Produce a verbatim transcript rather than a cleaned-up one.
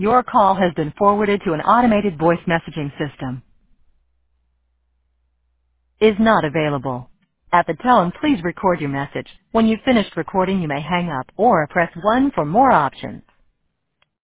Your call has been forwarded to an automated voice messaging system. Is not available. At the tone, please record your message. When you've finished recording, you may hang up or press one for more options.